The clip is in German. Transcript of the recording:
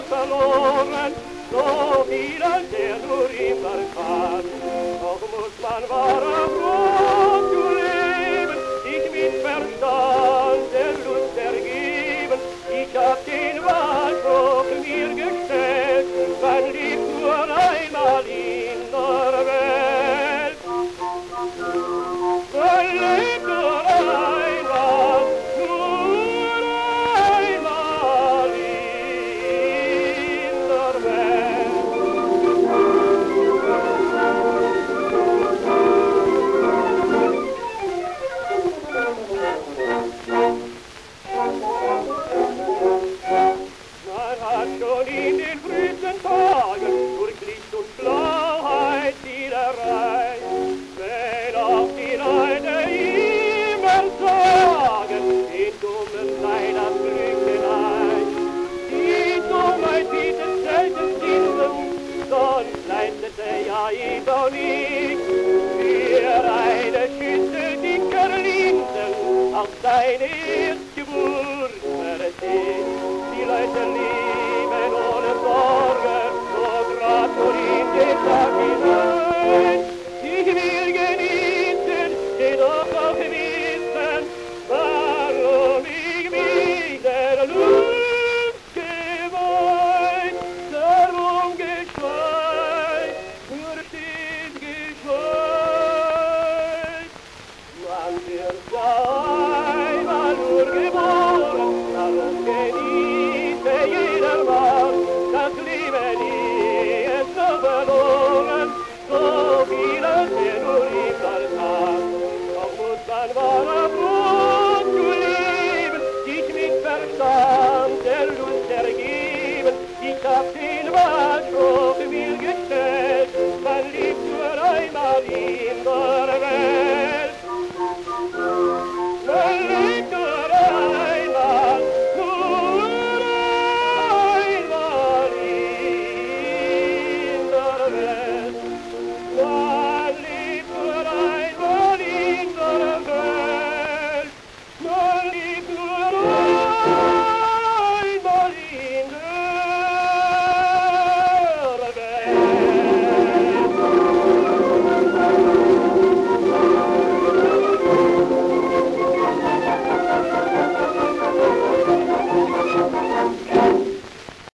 verloren, so viel als nur immer kann. Doch muss man wahrer froh zu leben, sich mit Verstand der Lust ergeben. Ich hab den Wahlspruch mir gestellt, man lebt nur einmal in der Welt. Man lebt nur einmal in der Welt. Man hat schon in den frühesten Tagen durch Licht und Schlauheit viel erreicht. Wenn auch die Leute immer sagen, den Dummen sei das Glück geneigt. Die Dummheit bietet selten Zinsen, sonst leistete ja jeder nicht. Für eine Schüssel dicker Linsen auf seine Erstgeburt verzicht. Die Leute leben ohne Sorge, so grad nur in den Tag hinein. Ich will genießen, jedoch auch wissen, warum ich mich der Lust geweiht. Darum geschweigt, nur still geschweigt. Man wird sagen,